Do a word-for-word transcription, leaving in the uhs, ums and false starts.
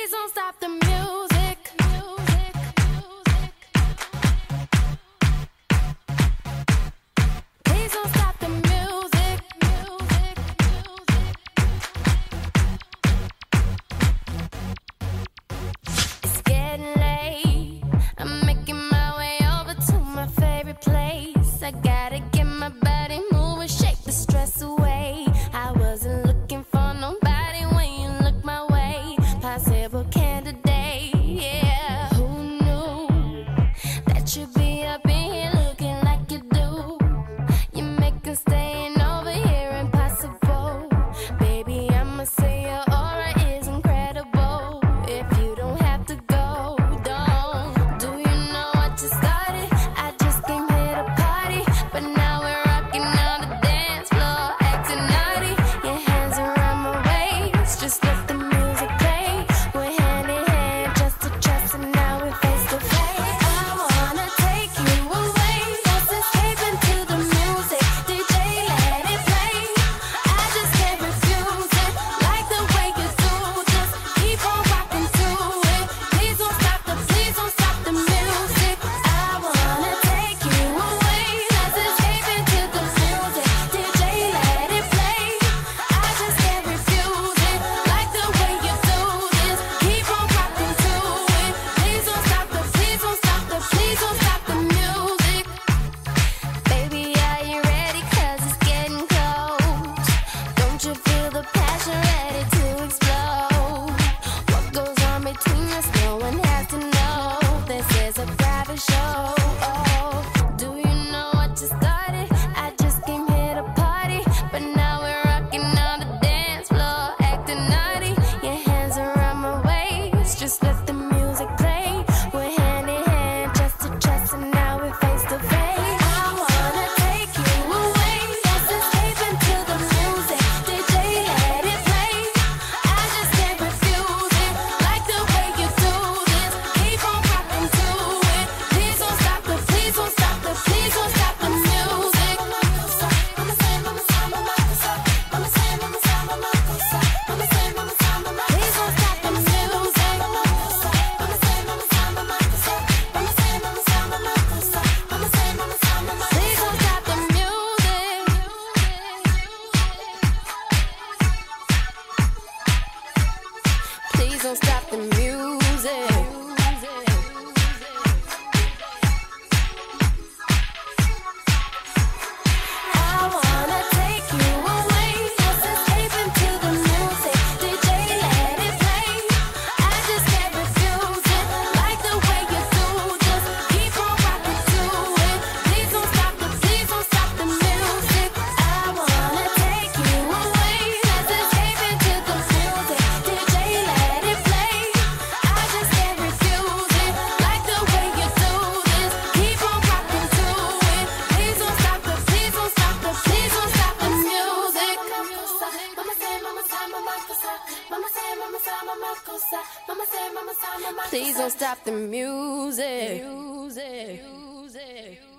Please don't stop the music. Music, music. Please don't stop the music. Music, music. It's getting late. I'm making my way over to my favorite place. I gotta get my body moving, shake the stress away. I wasn't looking for nobody when you look my way. Possible candidate, yeah. Who knew that you'd be up in here looking like you do? You make us staying over here impossible. Baby, I'ma say your aura is incredible. If you don't have to go, don't. Do you know what you started? I just came here to party, but now we're rocking on the dance floor, acting naughty. Your hands around my waist, just let the music play. We're hand in hand, just to trust, and now we're face to face. I wanna take you away, let's escape into the music. D J, let it play. I just can't refuse it, like the way you do. Just keep on rocking to it. Please don't stop the, please don't stop the music. I wanna take you away, let's escape into the music. D J, let it play. I just can't refuse it, like the way you do this. Keep on rocking to it. Please don't stop the, please don't stop the, please don't stop the music. Baby, are you ready? 'Cause it's getting close. Don't you feel the passion ready to explode? What goes on between us, no one has to know. This is a private show. Oh, do you know what you started? I just came here to party, but now we're rocking on the dance floor, acting naughty. Your hands around my waist, just let the music play. We're hand in hand, just to trust, and now we're face to face. I wanna take you away, let's escape into the music. D J, let it play. I just can't refuse it, like the way you do this. Keep on rocking to it. Please don't stop the, please don't stop the, please don't stop the music. Mama say, mama say, mama say, mama say, mama say, mama say, mama say, mama say, mama say. Please don't stop the music. Mama say, mama say, mama say, mama say, mama say, mama say, mama say, mama say, mama say. Please don't stop the music. Please don't stop the music. I wanna take you away, let's escape into the music. D J, let it play. I just can't refuse it, like the way you do. Just keep on rocking to it. Please don't stop the, please don't stop the music. I wanna take you away, let's escape into the music. D J, let it play. I just can't refuse it, like the way you do this. Keep on rocking to it. Please don't stop the, please don't stop the, please don't stop the music. Mama say, mama say, mama say, mama say, mama say, mama say, mama say, mama say, mama say. Please don't stop the music. Music. Music.